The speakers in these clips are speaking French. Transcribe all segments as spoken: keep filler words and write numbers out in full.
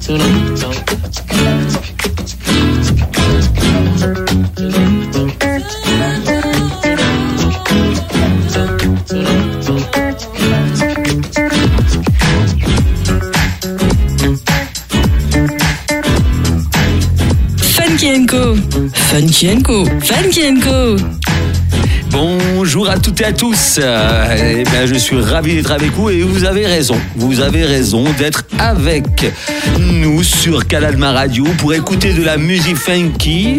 Funky and Co. Funky and Co. Funky and Co. Bonjour à toutes et à tous. Euh, eh bien, je suis ravi d'être avec vous et vous avez raison. Vous avez raison d'être avec nous sur Caladma Radio pour écouter de la musique funky,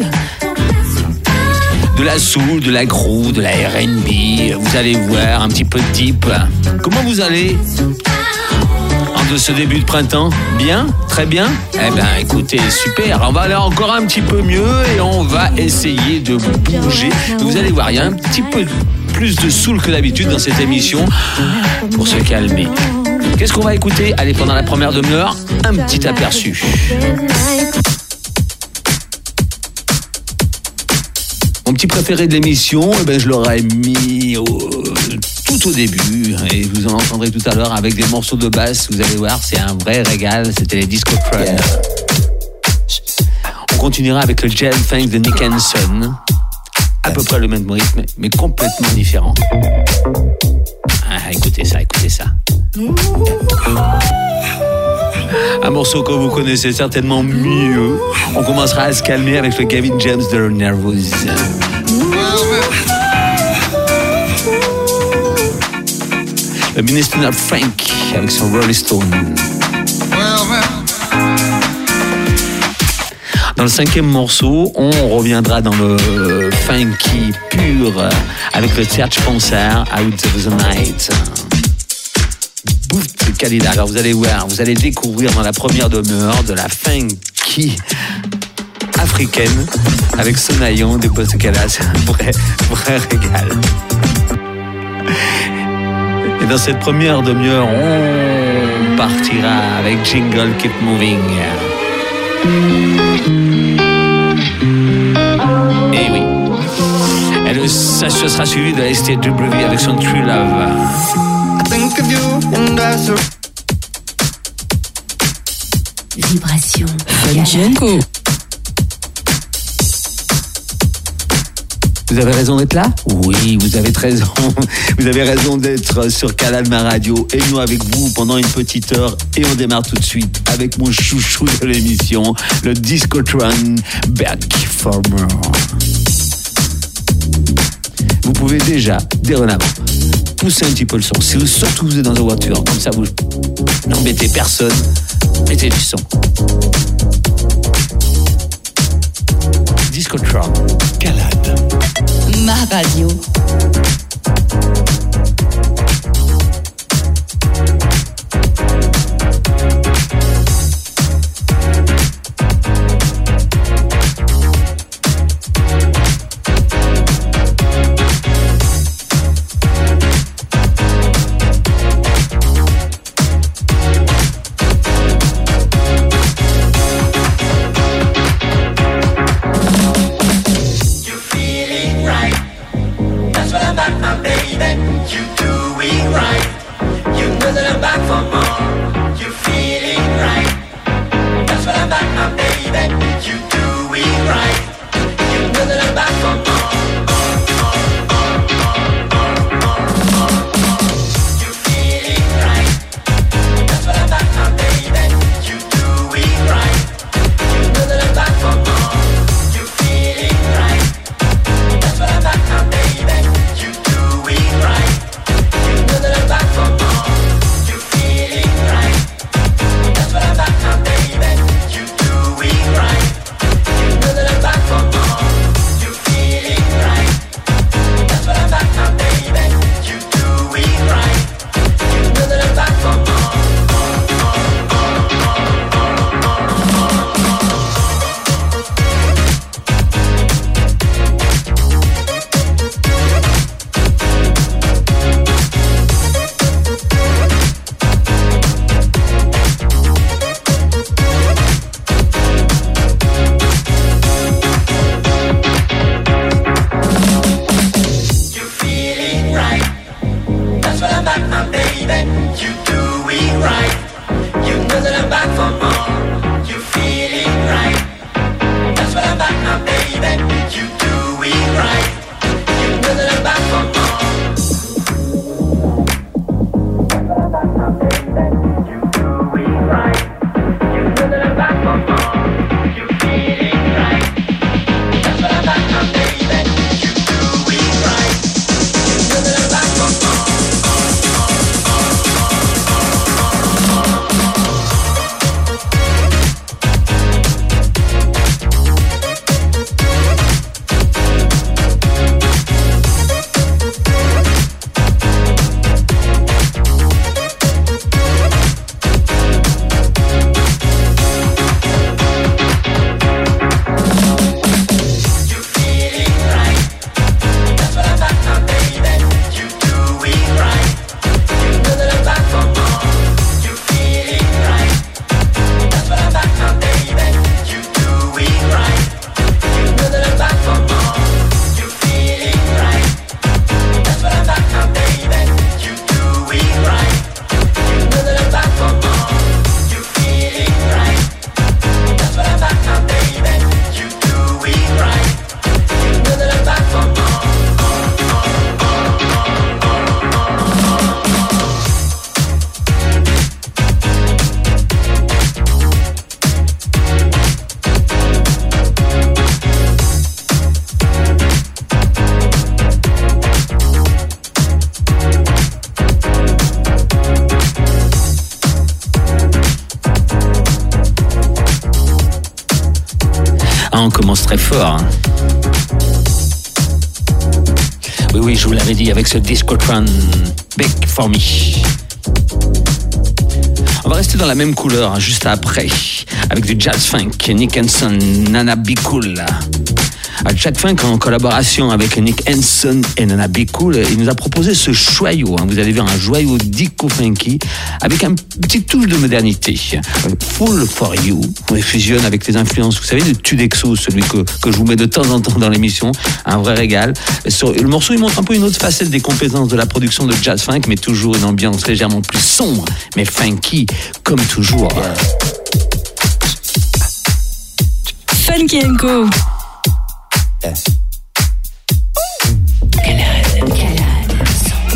de la soul, de la groove, de la R and B. Vous allez voir un petit peu de deep. Comment vous allez de ce début de printemps? Bien? Très bien? Eh bien, écoutez, super. On va aller encore un petit peu mieux et on va essayer de bouger. Vous allez voir, il y a un petit peu plus de soul que d'habitude dans cette émission pour se calmer. Qu'est-ce qu'on va écouter? Allez, pendant la première demi-heure, un petit aperçu. Mon petit préféré de l'émission, eh ben, je l'aurais mis au... tout au début, et vous en entendrez tout à l'heure avec des morceaux de basse. Vous allez voir, c'est un vrai régal. C'était les Disco Tron. Yeah. On continuera avec le Jam Funk de Nick Hanson. À peu près le même rythme, mais complètement différent. Ah, écoutez ça, écoutez ça. Un morceau que vous connaissez certainement mieux. On commencera à se calmer avec le Gavin James de Nervous. Le Minister of Frank avec son Rolling Stone. Dans le cinquième morceau, on reviendra dans le funky pur avec le Church Concert Out of the Night. Bouf de Khalida. Alors vous allez voir, vous allez découvrir dans la première demi-heure de la funky africaine avec Sonayon de Bosekala. C'est un vrai, vrai régal. Et dans cette première demi-heure, on partira avec Jingle Keep Moving. Et oui. Et le, ça ce sera suivi de S T W avec son True Love. Vibration. Funky and Co. Vous avez raison d'être là? Oui, vous avez raison. Vous avez raison d'être sur Caladma Radio et nous avec vous pendant une petite heure. Et on démarre tout de suite avec mon chouchou de l'émission, le Disco Tron, Back for More. Vous pouvez déjà, dès en avant, pousser un petit peu le son. Si vous, surtout vous êtes dans la voiture, comme ça vous n'embêtez personne, mettez du son. Disco Tron, Calad. Ma radio. Ah, on commence très fort. Hein. Oui, oui, je vous l'avais dit avec ce Discotron, Big For Me. On va rester dans la même couleur hein, juste après, avec du jazz funk, Nick Henson, Nana Be Cool. Jack Funk en collaboration avec Nick Henson et Nana Be Cool, il nous a proposé ce joyau, hein, vous allez voir un joyau disco funky avec un petit touche de modernité. Full For You, on les fusionne avec les influences, vous savez, de Tudexo, celui que, que je vous mets de temps en temps dans l'émission, un vrai régal. Sur, le morceau il montre un peu une autre facette des compétences de la production de jazz funk, mais toujours une ambiance légèrement plus sombre, mais funky, comme toujours. Funky and Co. Yeah. Calade, Calade,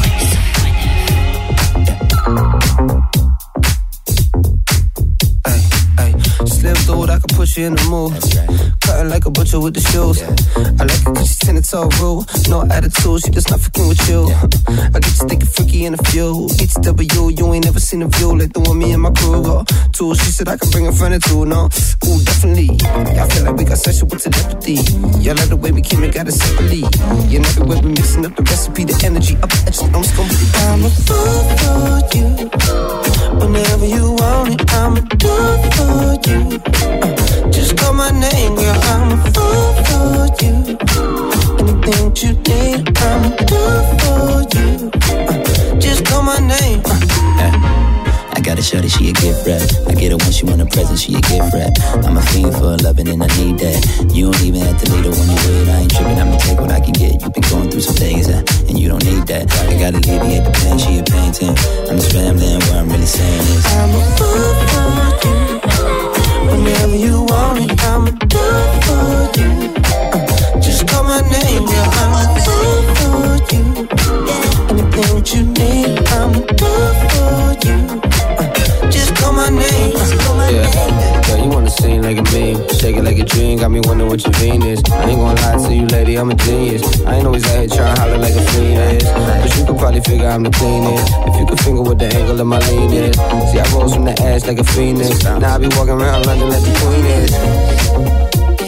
Ay, ay, slim dude, I can put you in the mood. Right. Cutting like a butcher with the shoes. Yeah. I like it cause she's ten it's all rude. No attitude, she just not fucking with you. Yeah. I get you thinking freaky in a few. B T W, you ain't never seen a view like the one me and my crew go to. She said I can bring a friend or two, no? Ooh, definitely. Yeah, I feel like we got sexual telepathy. Yeah, like the way we came and got it separately. Yeah, and every way we mixing up the recipe, the energy up the edge, I'm just gonna be. I'm a fool for you. Whenever you want it, I'm a do for you. Uh, just call my name, girl, I'm a fool for you. Anything you need, I'm a do for you. Uh, just call my name. Uh, yeah. I got a shorty, she a gift wrap. I get her when she want a present, she a gift wrap. I'm a fiend for loving and I need that. You don't even have to lead her when you with. I ain't tripping, I'ma take what I can get. You been going through some things, uh, and you don't need that. I gotta alleviate the pain, she a painting. I'm just rambling, what I'm really saying is I'm a fool for you. Whenever you want it, I'ma do for you. Uh, just call my name, girl, I'm a fool for you. Anything that you need, I'ma do for you. Just call my name. Yeah, girl, you wanna sing like a meme, shake it like a dream, got me wondering what your Venus. I ain't gonna lie to you, lady, I'm a genius. I ain't always out here trying to holler like a fiend is, but you could probably figure I'm the cleanest. If you could finger what the angle of my lean is. See, I rose from the ash like a phoenix. Now I be walking around London like the queen is.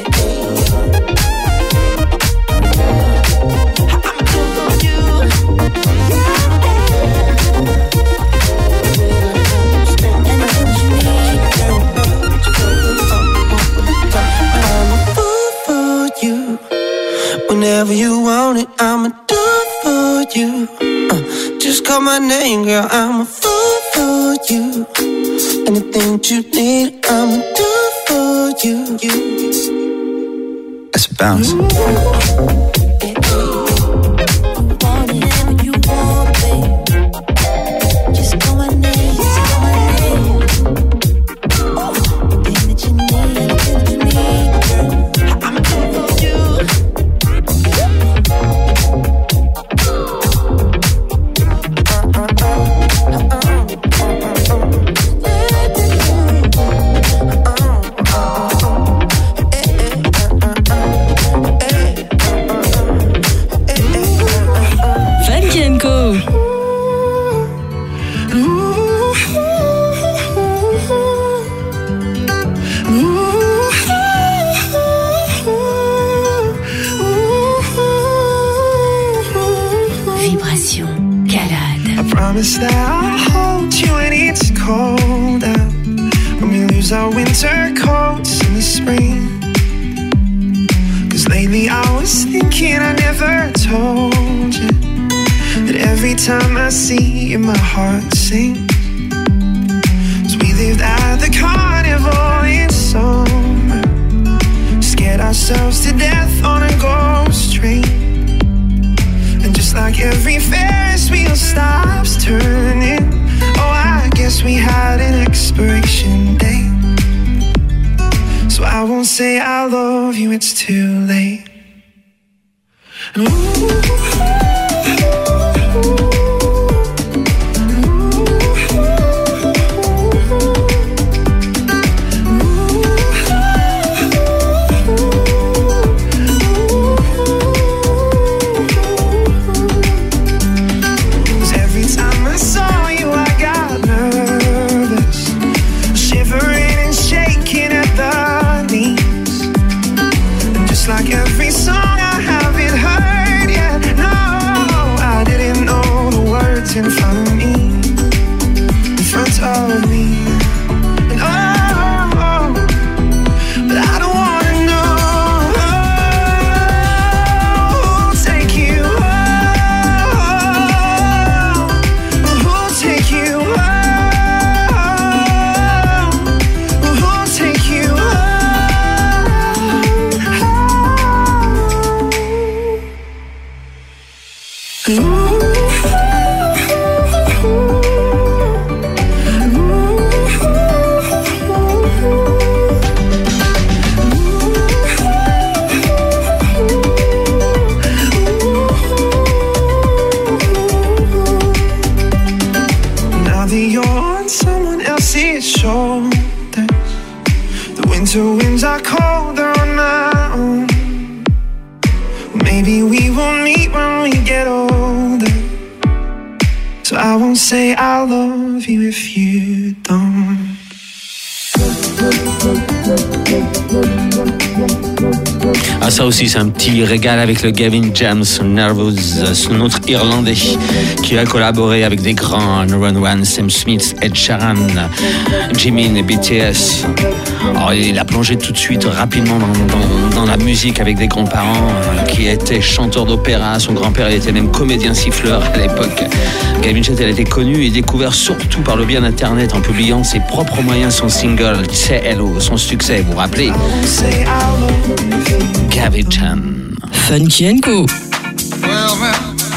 Whenever you want it, I'ma do it for you. Uh, just call my name, girl, I'm a fool for you. Anything that you need, I'ma do it for you. That's a bounce. love me. And oh, but I don't wanna know who'll take you home. Who'll take you home. Who'll take you home. Ooh. The winds are colder on my own. Maybe we will meet when we get older. So I won't say I love you if you don't. Ah, ça aussi, c'est un petit régal avec le Gavin James Nervous, son autre Irlandais qui a collaboré avec des grands, Ron One, Sam Smith, Ed Sheeran, Jimin et B T S. Alors, il a plongé tout de suite, rapidement, dans, dans, dans la musique avec des grands-parents euh, qui étaient chanteurs d'opéra. Son grand-père il était même comédien siffleur à l'époque. Gavin James, elle a été connue et découverte surtout par le bien d'Internet en publiant ses propres moyens, son single Say Hello, son succès, vous vous rappelez? Gavin James. Funky and Go. Well, well.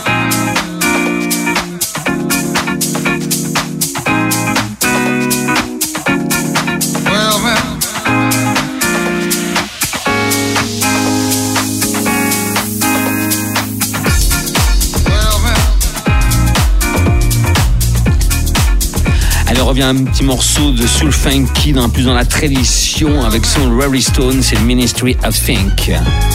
Elle revient un petit morceau de soul funky, dans, plus dans la tradition, avec son Rory Stone, c'est le Ministry of Fink.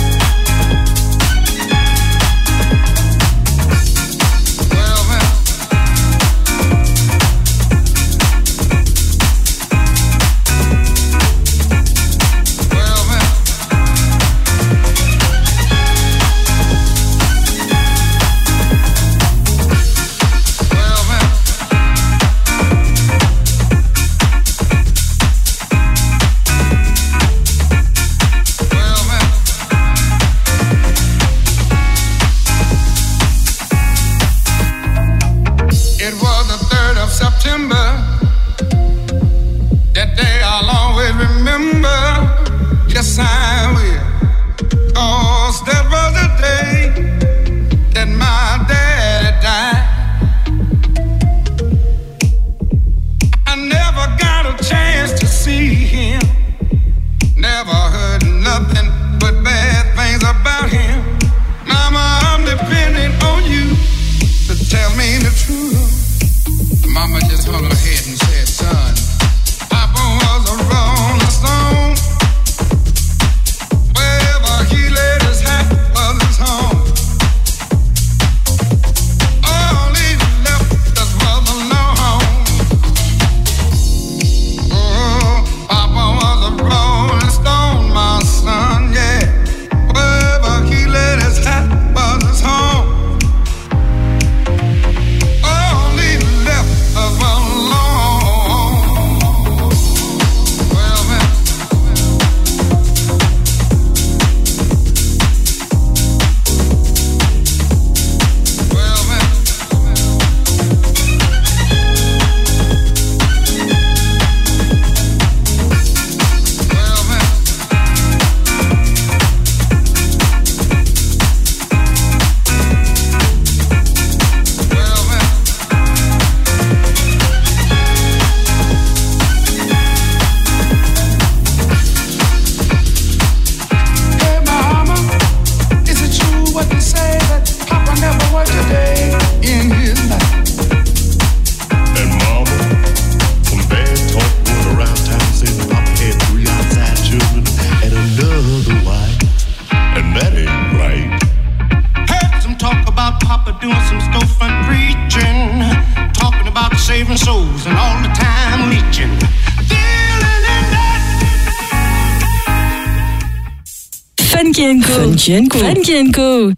Funky and Go. Funky and Go. Funky and Go.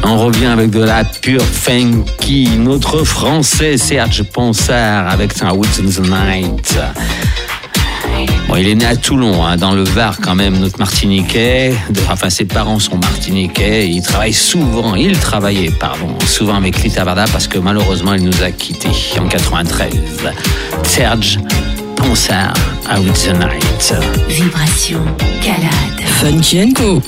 On revient avec de la pure funky. Notre français Serge Ponsard avec un Woods in the Night. Bon, il est né à Toulon, hein, dans le Var quand même, notre Martiniquais. Enfin, ses parents sont Martiniquais. Il travaille souvent, il travaillait, pardon, souvent avec Lita Varda parce que malheureusement, il nous a quittés en quatre-vingt-treize. Serge Ponsard, à Woods in the Night. Vibration, Calade, Funky and Co.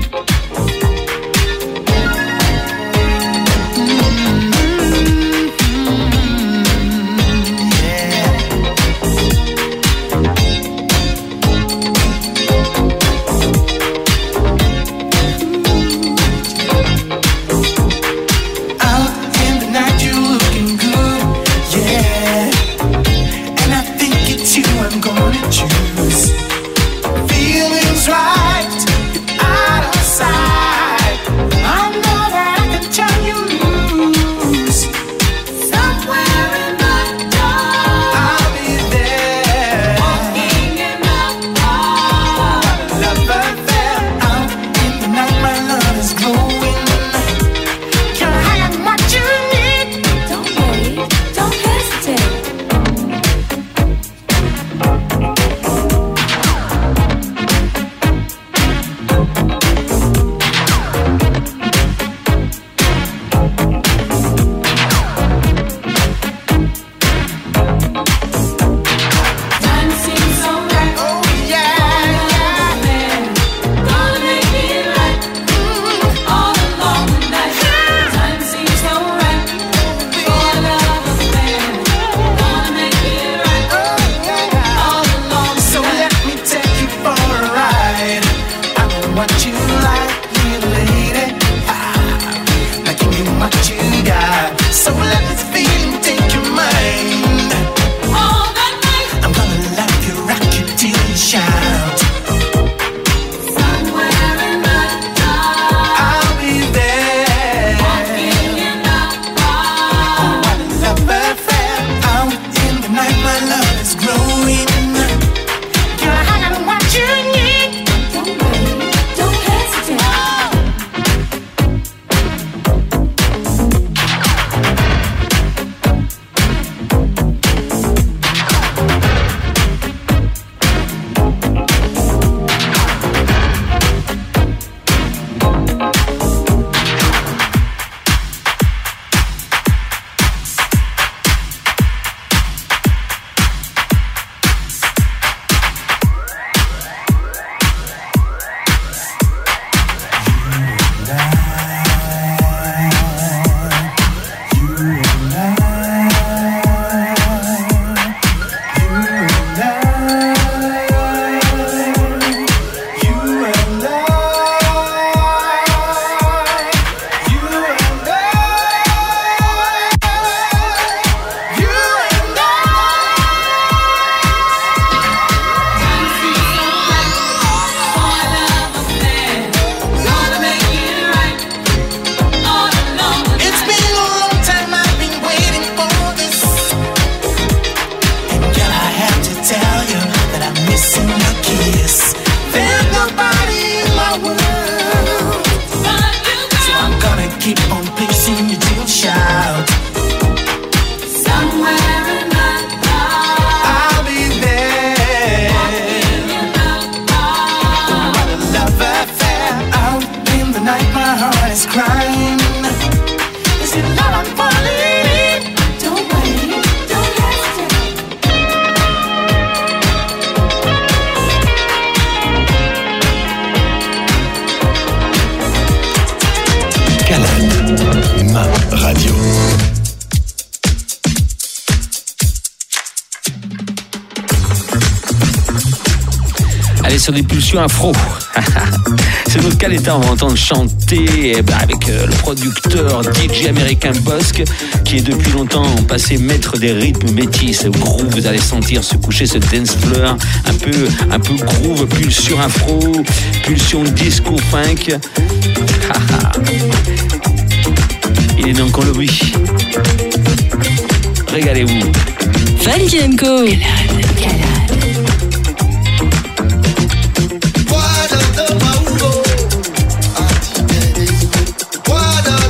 Allez, sur des pulsions afro. C'est notre Caleta, on va entendre chanter eh ben, avec euh, le producteur D J américain Bosque, qui est depuis longtemps passé maître des rythmes métis, groove. Vous allez sentir se coucher ce dance floor, un peu, un peu groove, pulsion afro, pulsion disco funk. Il est dans Colombie. Régalez-vous. Funky and Co. Guarda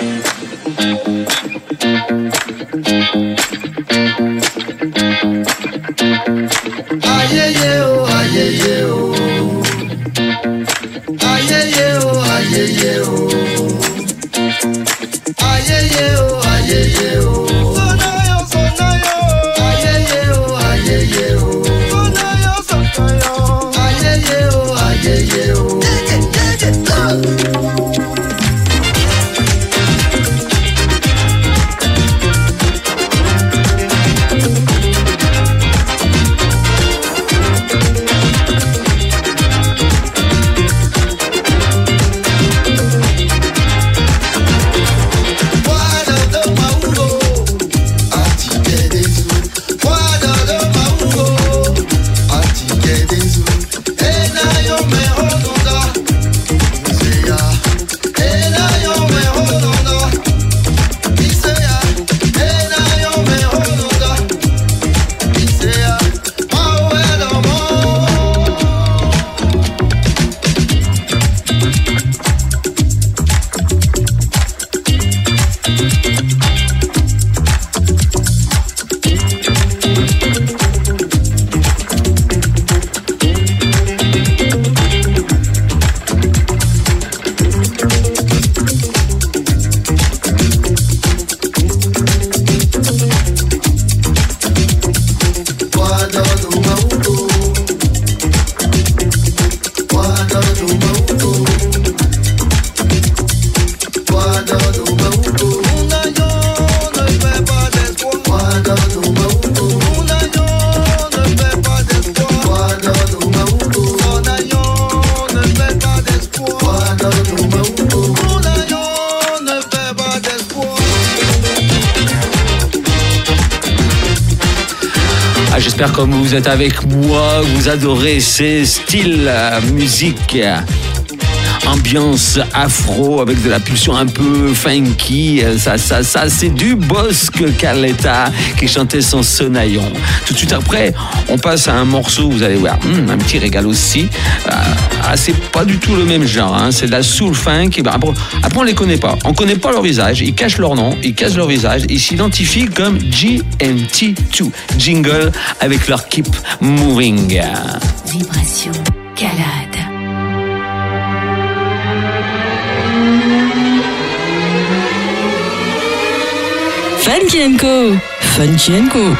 J'espère que vous êtes avec moi, vous adorez ces styles euh, musique, euh, ambiance afro avec de la pulsion un peu funky. Ça, ça, ça, c'est du Bosque Carletta qui chantait son Sonaillon. Tout de suite après, on passe à un morceau, vous allez voir, hum, un petit régal aussi. Euh, ah, c'est pas du tout le même genre, hein, c'est de la soul funk. Et ben, après, après, on les connaît pas. On connaît pas leur visage, ils cachent leur nom, ils cachent leur visage, ils s'identifient comme G M T deux. Jingle avec leur Keep Moving. Vibration, Calade. Funky and Co. Funky and Co.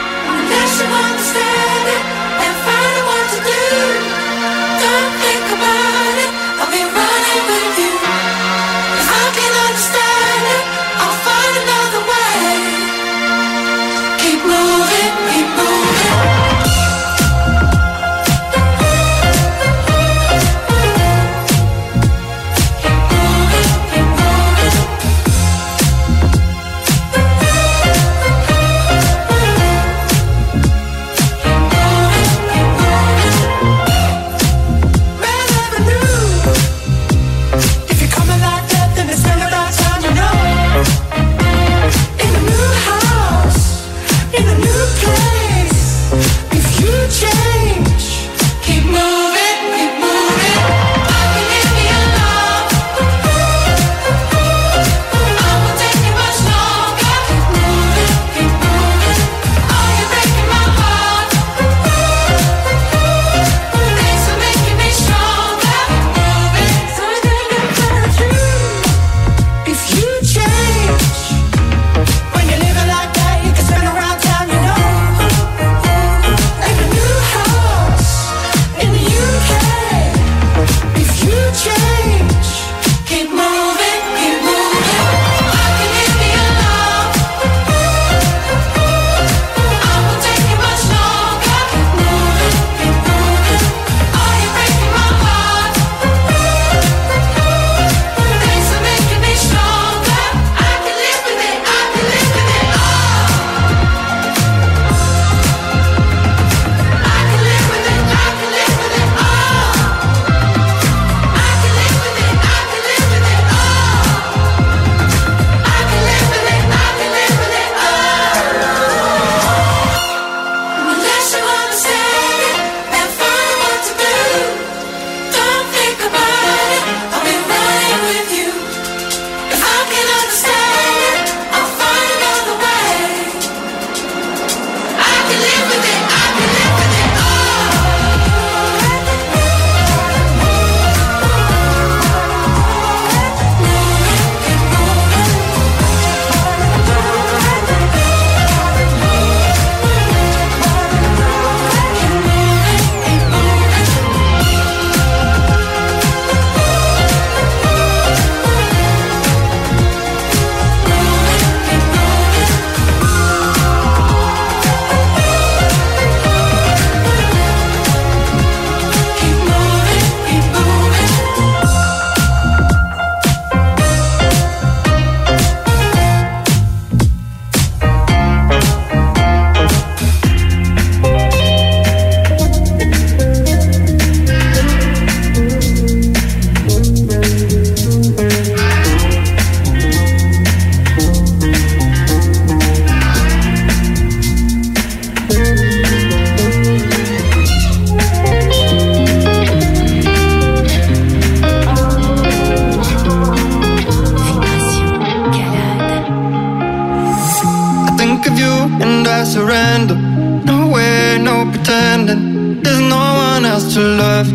surrender. No way, no pretending. There's no one else to love.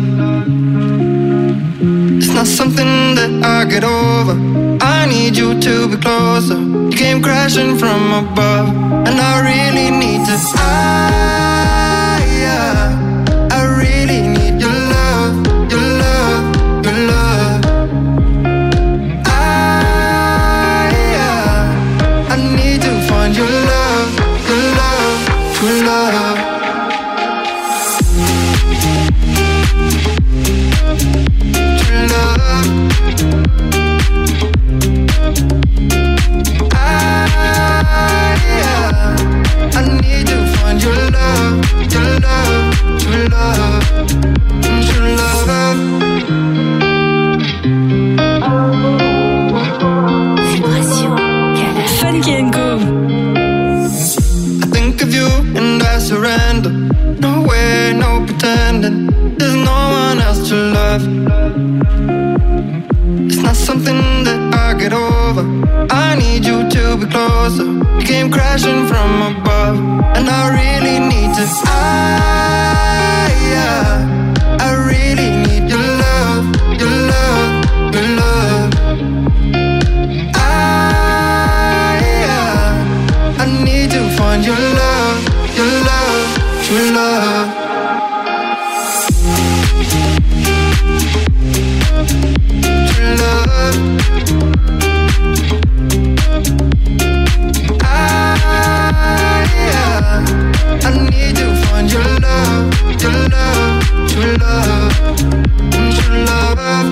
It's not something that I get over. I need you to be closer. You came crashing from above, and I really need to. I, yeah, I really need your love, your love, your love. I, yeah, I need to find your love, your love, your love. Your love. I need to find your love, your love, your love, your love. Vibration. Funky and Go. I think of you and I surrender. No way, no pretending. There's no one else to love. It's not something that I get over. I need you to be closer. You came crashing from above, and I really need to. I, yeah, I really need your love, your love, your love. I, yeah, I need to find your love, your love, your love. Your love. I need to find your love, your love, your love, your love.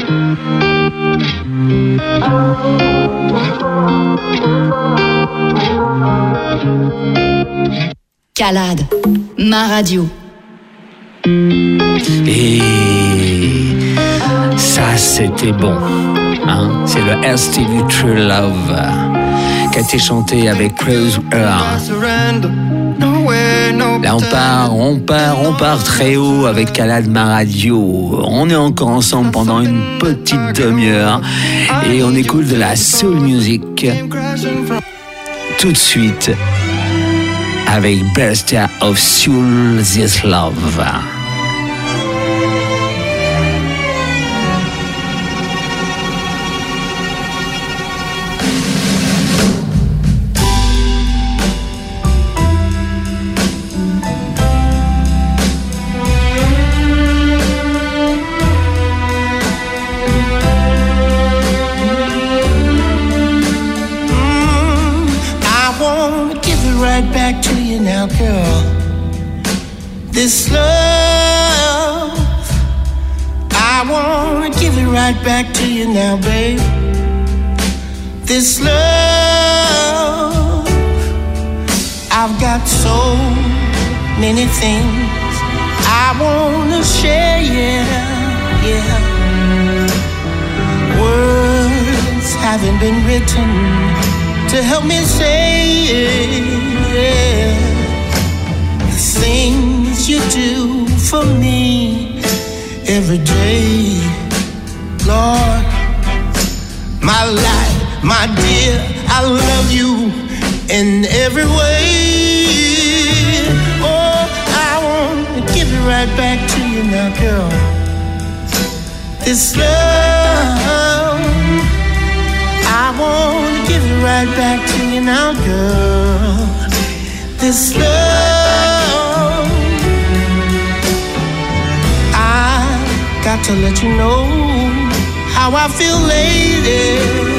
Calade, ma radio. Et ça, c'était bon. Hein? C'est le R. Stevie True Love qui a été chanté avec Close Earth. Là, on part, on part, on part très haut avec Calade Ma Radio. On est encore ensemble pendant une petite demi-heure et on écoute de la soul music tout de suite avec Buster of Soul This Love. Back to you now, girl. This love, I wanna give it right back to you now, babe. This love, I've got so many things I wanna share, yeah, yeah. Words haven't been written to help me say it. Yeah. The things you do for me every day, Lord, my life, my dear, I love you in every way. Oh, I want to give it right back to you now, girl. This love, I want to give it right back to you now, girl. This love, I got to let you know how I feel, lady.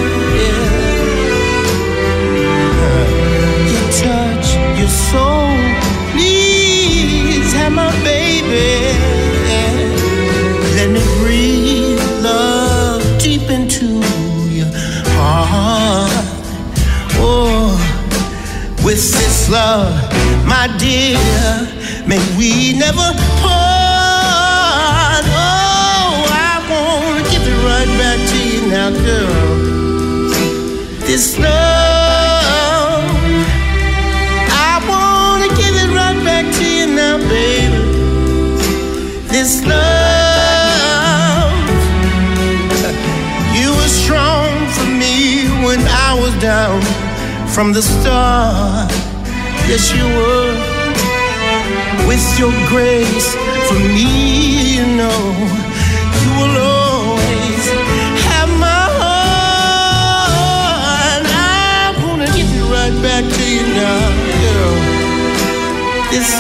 Your touch, your soul, please have my baby. Let me breathe love deep into your heart. Oh, with this love, my dear, may we never part. Oh, I wanna give it right back to you now, girl. This love, I wanna give it right back to you now, baby. This love, you were strong for me when I was down from the start. yes you were. With your grace for me, you know, you will always have my heart. I wanna give it right back to you now, girl. This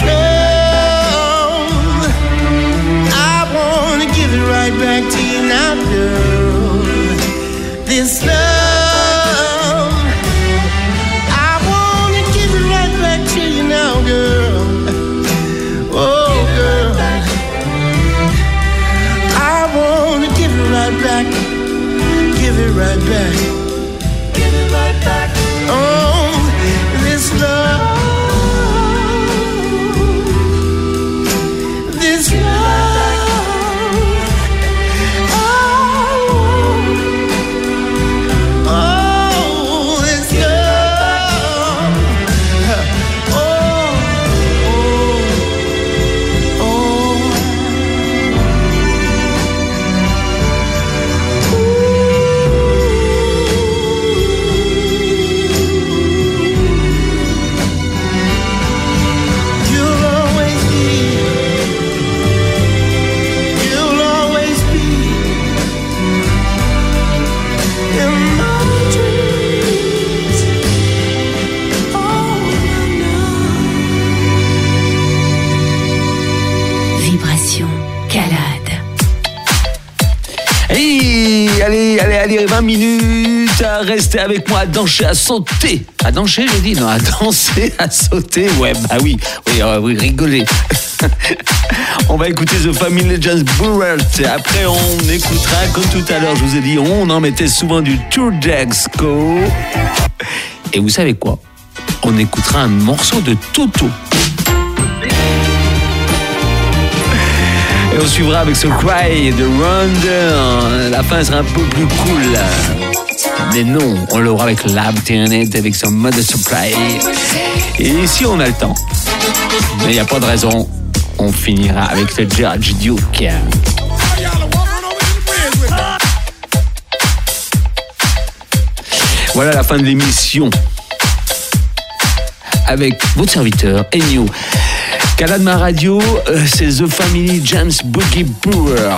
love, I wanna give it right back to you now, girl. This love, I wanna give it right back to you now, girl. Oh, girl, I wanna give it right back, give it right back, give it right back. Oh, this love, this love, oh, oh, this love, oh, oh, you'll always be, you'll always be in my dreams. Oh, no. Vibration Calade. Hey, allez, allez, allez, vingt minutes à rester avec moi, à danser, à sauter. À danser, j'ai dit, non, à danser, à sauter. Ouais, bah oui, oui, euh, oui, rigoler. On va écouter The Family James Burrell. Après, on écoutera, comme tout à l'heure, je vous ai dit, on en mettait souvent du Turdexco. Et vous savez quoi? On écoutera un morceau de Toto. Et on suivra avec ce Cry de Ronda. La fin sera un peu plus cool. Mais non, on l'aura avec Lab Internet, avec son mode supply. Et ici, on a le temps. Mais il n'y a pas de raison. On finira avec le Judge Duke. Voilà la fin de l'émission. Avec votre serviteur, Enyo. Calade Ma Radio, euh, c'est The Family James Boogie Brewer.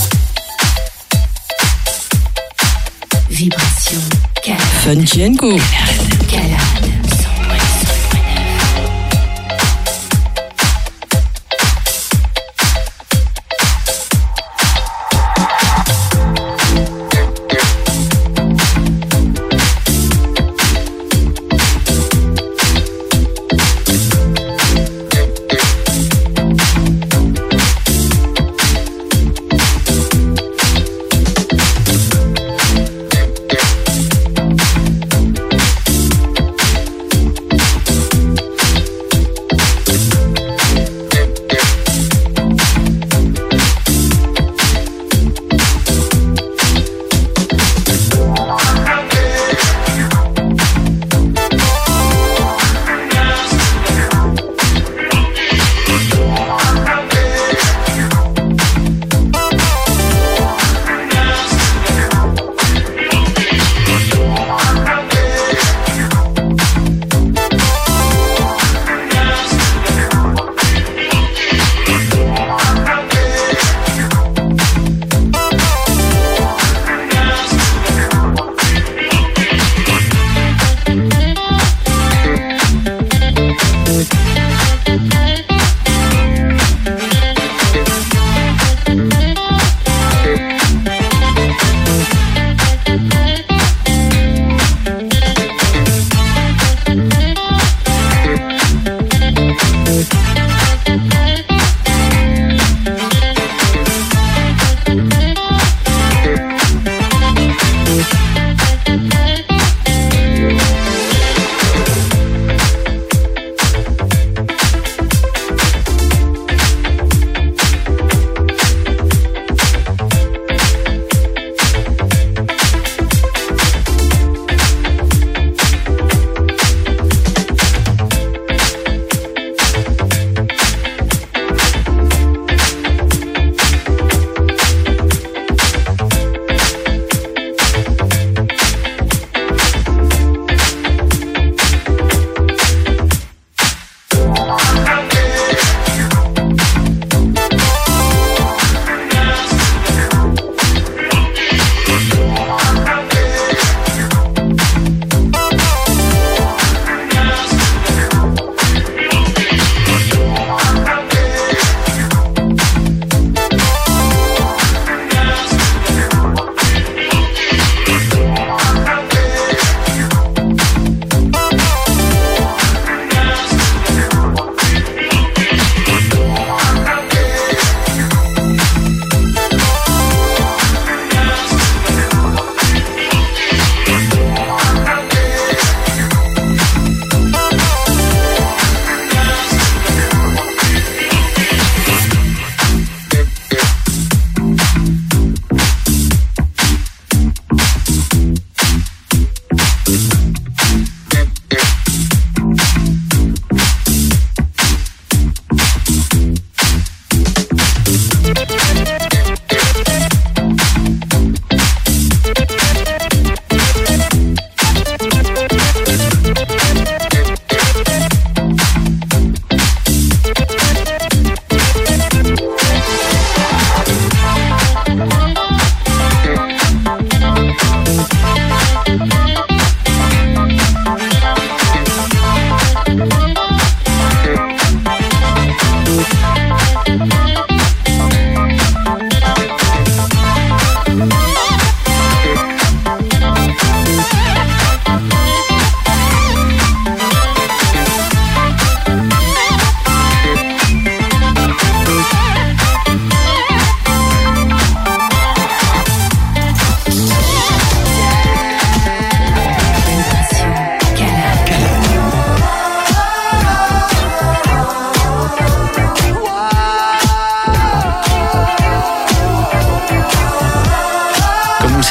Vibration Calade. Funky and Go. Calade.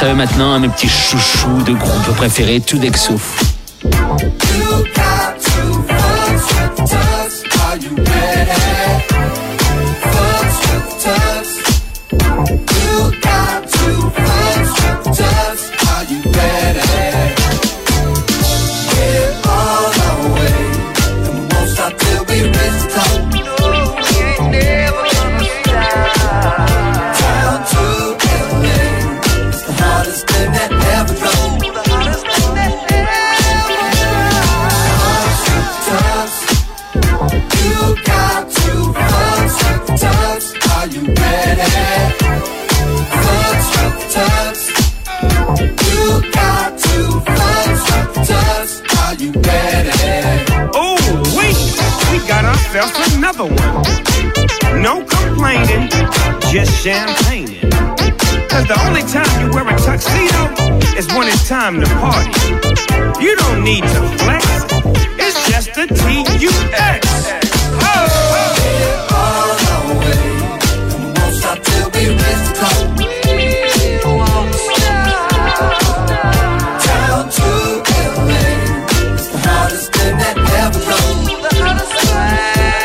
savez maintenant, mes petits chouchous de groupe préférés, Sodexo. Another one. No complaining, just champagne. Cause the only time you wear a tuxedo is when it's time to party. You don't need to flex, it's just a T U X. Oh, oh. Get all the way, and won't stop till we reach the top. We won't stop. Down to L A, it's the hottest thing that ever goes. The hottest thing.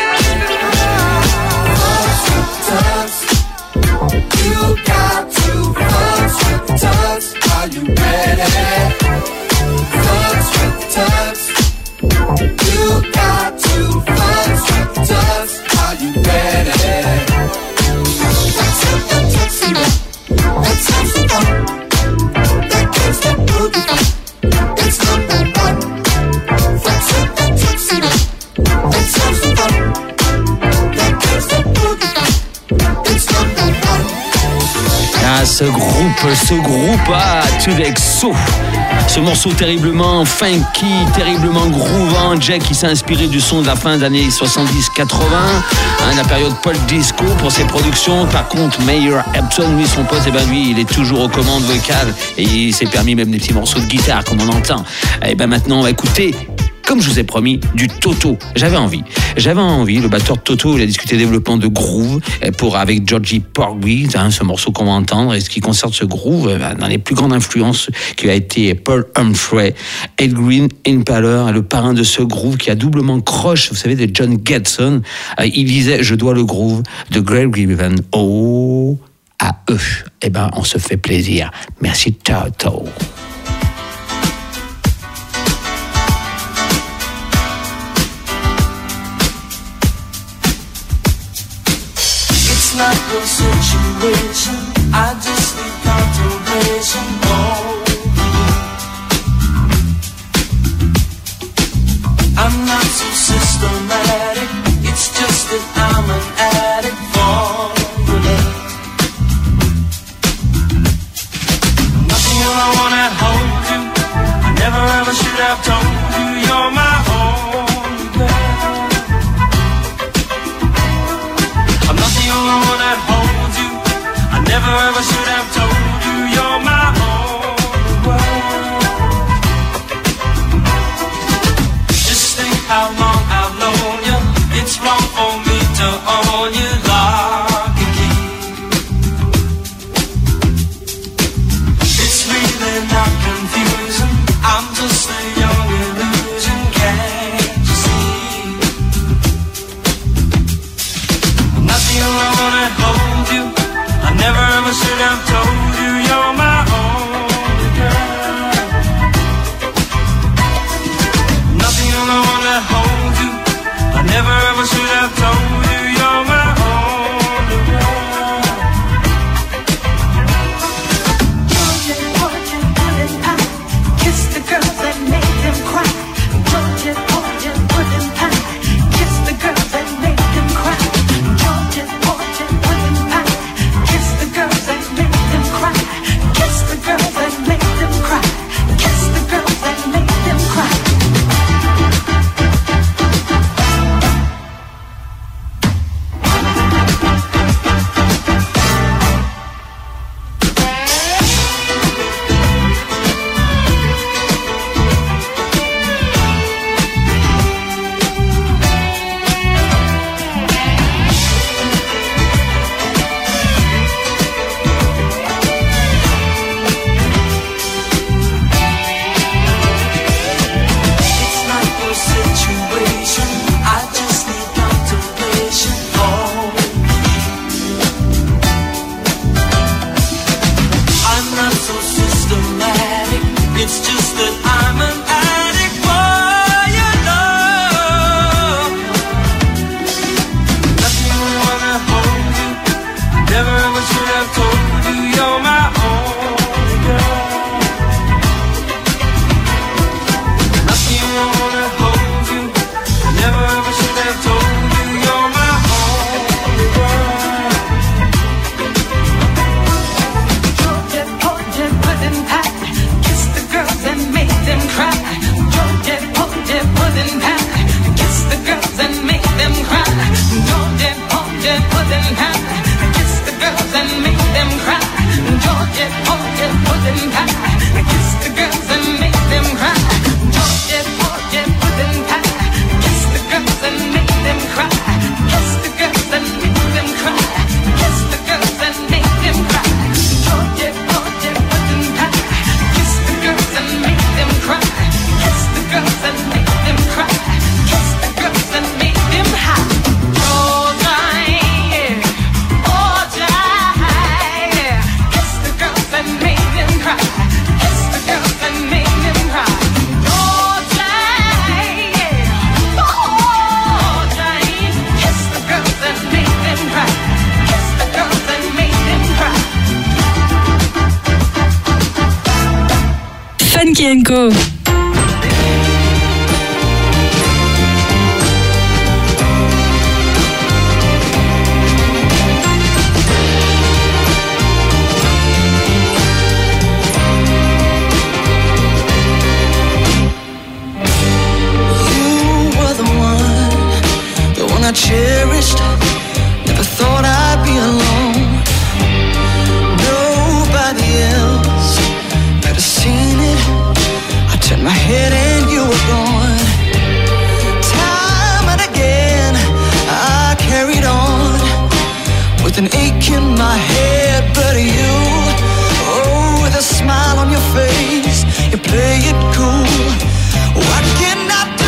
You got to fuss with the tux. Are you ready? Fuss with the tux. You got to fuss with the tux. Are you ready? Let's have that tuxedo. Let's have some fun. That gangsta boogie fun. It's number one. Let's have that tuxedo. Let's have some fun. That gangsta boogie fun. It's number one. Ah, ce groupe, ce groupe, ah, Sodexo. Ce morceau terriblement funky, terriblement groovant. Jack qui s'est inspiré du son de la fin des années soixante-dix quatre-vingts, hein, la période Paul Disco pour ses productions. Par contre, Mayer Epson, lui, son pote, eh ben lui, il est toujours aux commandes vocales et il s'est permis même des petits morceaux de guitare, comme on entend. Et ben maintenant, on va écouter, comme je vous ai promis, du Toto. J'avais envie. J'avais envie. Le batteur de Toto, il a discuté développement de groove pour, avec Georgie Porgy, hein, ce morceau qu'on va entendre. Et ce qui concerne ce groove, dans les plus grandes influences qui a été Paul Humphrey, Ed Green, Impaler, le parrain de ce groove qui a doublement croche, vous savez, de John Getson. Il disait, je dois le groove de Greg Riven. Oh, à eux. Eh ben, on se fait plaisir. Merci, Toto. Not your situation, I just need contemplation. Oh, I'm not so systematic, it's just that I'm an addict for your love. Nothing I wanna hold you, I never ever should have told you you're my only girl. I'm not the only one that holds you. I never ever should have told you you're my only world. Just think how long I've known you. It's wrong for me to own you, lock and key. It's really not confusing. I'm just a young illusion, can't you see? I'm not the only one that holds you. I never ever should have told Funky and Co. I cherished, never thought I'd be alone. Nobody else could have seen it. I turned my head and you were gone. Time and again I carried on with an ache in my head, but you, oh, with a smile on your face, you play it cool. What can I do?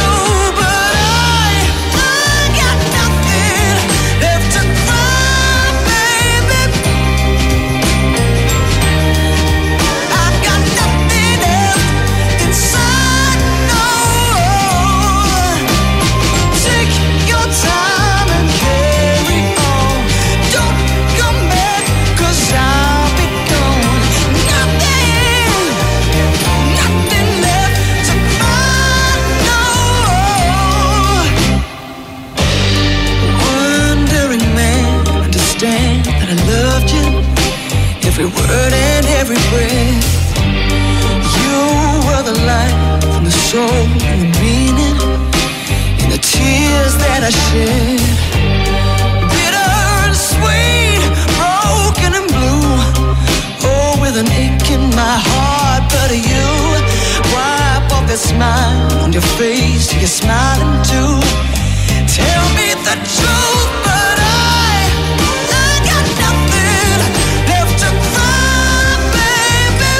Every word and every breath. You were the light from the soul and the meaning in the tears that I shed. Bitter and sweet, broken and blue. Oh, with an ache in my heart, but you wipe off that smile on your face. You're smiling too. Tell me the truth, but I, I got nothing left to cry, baby.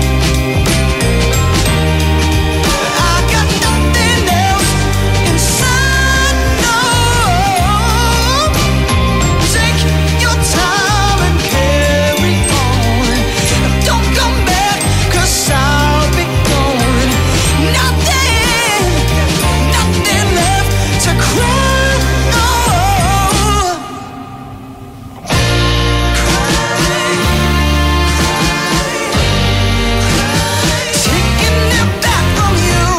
I got nothing else inside, no. Take your time and carry on. Don't come back, 'cause I'll be gone. Nothing, nothing left to cry, no. Taking it back from you.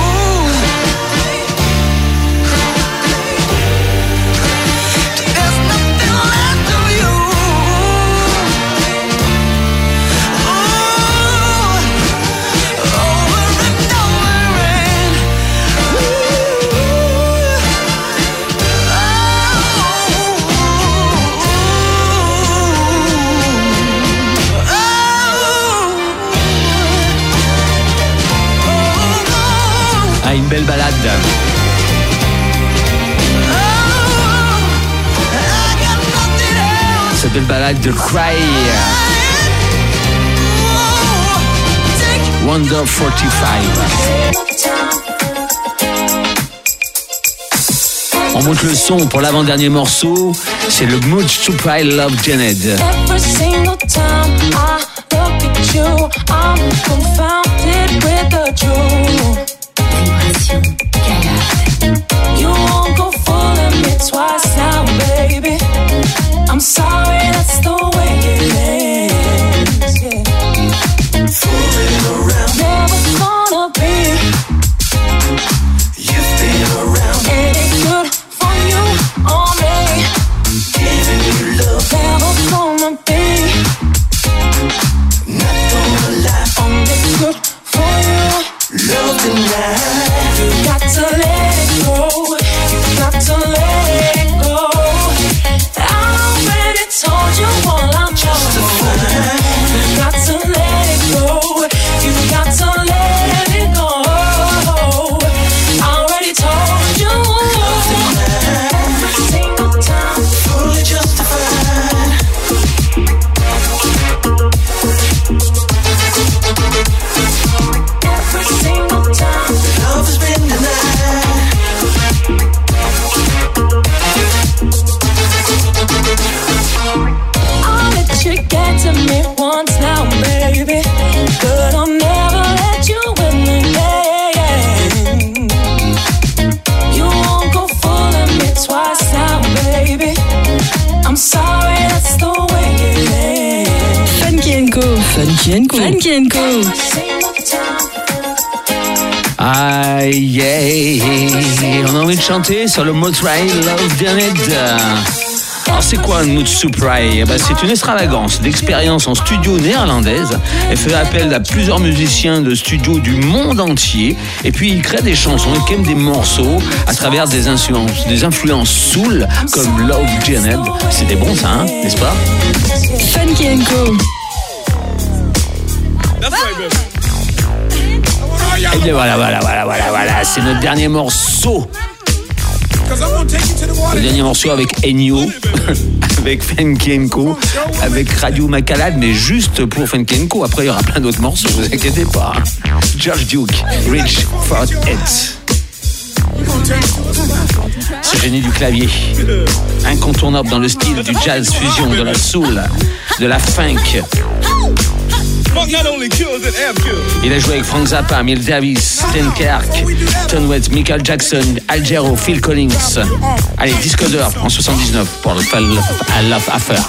There's nothing left of you. Oh, over and over and Ah, une belle balade. Cette belle balade de Cry. Wonder quarante-cinq. On monte le son pour l'avant-dernier morceau. C'est le Mood Super Love Janet. Every single time I look at you, I'm confounded with the truth. You won't go fooling me twice now, baby. I'm sorry, that's the way it is. Yeah. Fooling around, never gonna be. You've been around, it ain't good for you or me. Giving you love, never gonna be. Not gonna lie, only good for you. Love tonight. You got to let it go. You got to let it go. I already told you all I'm justified. You got to let it go. You got to let it go. I already told you. Every single time, fully justified. Every single time, love has been denied. I'll let you get to me once now, baby, but I'll never let you win again. You won't go fooling me twice now, baby. I'm sorry, that's the way it is. Funky and Co. Funky and Co. Funky and Co. Every single time. Aïe, yeah. On a envie de chanter sur le Motorai Love Janet. Alors c'est quoi un Motorai? Ben, c'est une extravagance d'expérience en studio néerlandaise. Elle fait appel à plusieurs musiciens de studio du monde entier. Et puis il crée des chansons, il crée des morceaux à travers des influences, des influences soul comme Love Janet. C'était bon ça, hein, n'est-ce pas? Funky and Co. Et bien voilà, voilà, voilà, voilà, voilà, c'est notre dernier morceau. Le dernier morceau avec Ennio, avec Funky and Co, avec Radio Macalad, mais juste pour Funky and Co. Après, il y aura plein d'autres morceaux, vous inquiétez pas. George Duke, Rich for It. Ce génie du clavier, incontournable dans le style du jazz fusion, de la soul, de la funk. Il a joué avec Frank Zappa, Miles Davis, Stan Kerk, Tom Waits, Michael Jackson, Al Jarreau, Phil Collins. Allez, disque d'or en soixante-dix-neuf pour le Fall à Love Affair.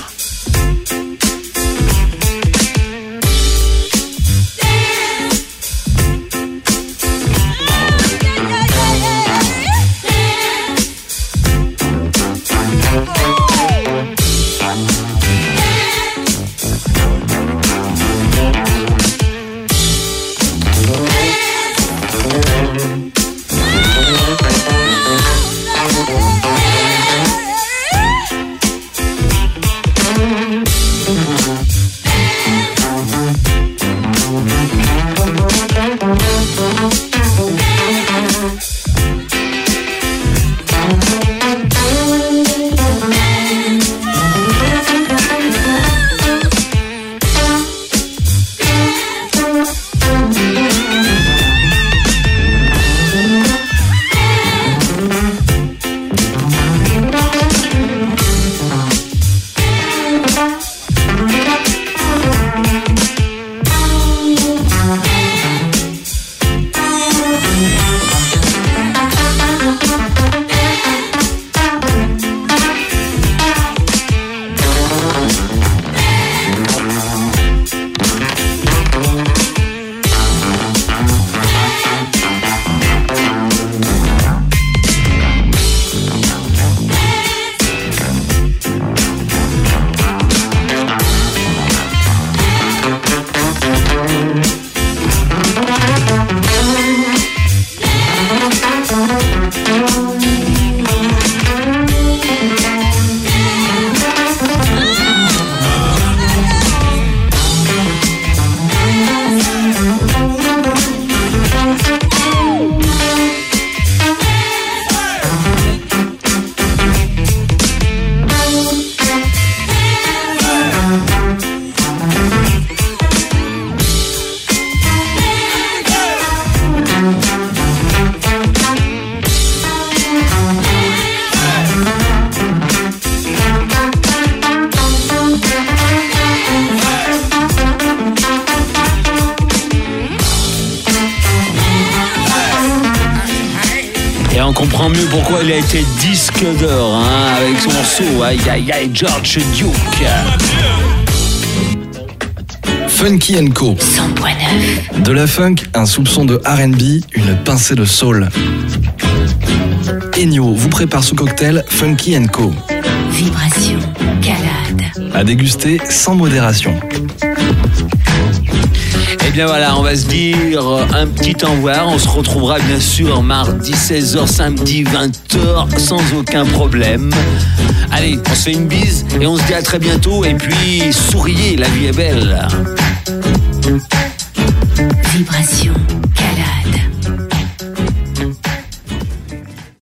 Et on comprend mieux pourquoi il a été disque d'or, hein, avec son morceau Aïe Aïe Aïe George Duke. Funky and Co. cent neuf. De la funk, un soupçon de R and B, une pincée de soul. Ennio vous prépare ce cocktail Funky and Co. Vibration, calade. À déguster sans modération. Et bien voilà, on va se dire un petit au revoir. On se retrouvera bien sûr mardi seize heures, samedi vingt heures, sans aucun problème. Allez, on se fait une bise et on se dit à très bientôt. Et puis, souriez, la vie est belle. Vibration.